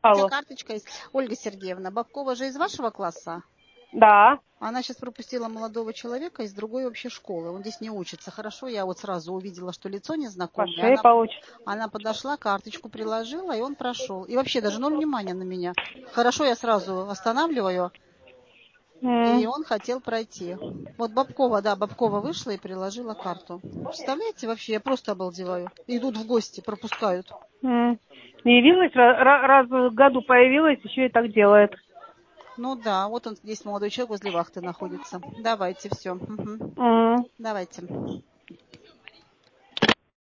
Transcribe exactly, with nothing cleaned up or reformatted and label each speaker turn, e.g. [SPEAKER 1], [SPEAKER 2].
[SPEAKER 1] У тебя
[SPEAKER 2] Алло.
[SPEAKER 1] карточка есть. Ольга Сергеевна, Бабкова же из вашего класса?
[SPEAKER 2] Да.
[SPEAKER 1] Она сейчас пропустила молодого человека из другой вообще школы. Он здесь не учится. Хорошо, я вот сразу увидела, что лицо
[SPEAKER 2] По
[SPEAKER 1] незнакомое.
[SPEAKER 2] шее
[SPEAKER 1] Она,
[SPEAKER 2] получит.
[SPEAKER 1] она подошла, карточку приложила, и он прошел. И вообще даже ноль внимания на меня. Хорошо, я сразу останавливаю. И
[SPEAKER 2] М.
[SPEAKER 1] он хотел пройти. Вот Бабкова, да, Бабкова вышла и приложила карту. Представляете, вообще, я просто обалдеваю. Идут в гости, пропускают.
[SPEAKER 2] М. Явилась, ра- ра- раз в году появилась, еще и так делает.
[SPEAKER 1] Ну да, вот он здесь молодой человек возле вахты находится. Давайте, все.
[SPEAKER 2] М.
[SPEAKER 1] Давайте.